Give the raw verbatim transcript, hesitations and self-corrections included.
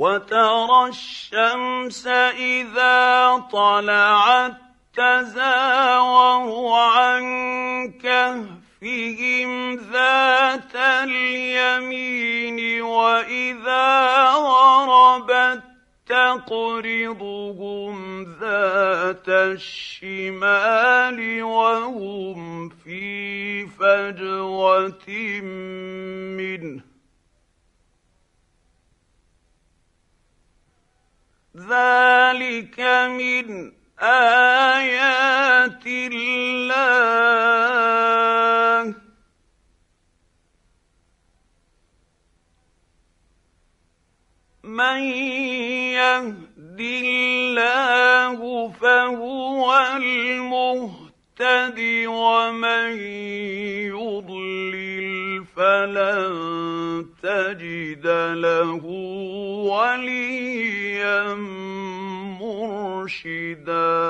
وترى الشمس إذا طلعت تزاور عن كهفهم ذات اليمين وإذا غربت تقرضهم ذات الشمال وهم في فجوة منه ذلك من آيات الله من يهد الله فهو المهتد ومن يضلل فلن تجد له وليا مرشدا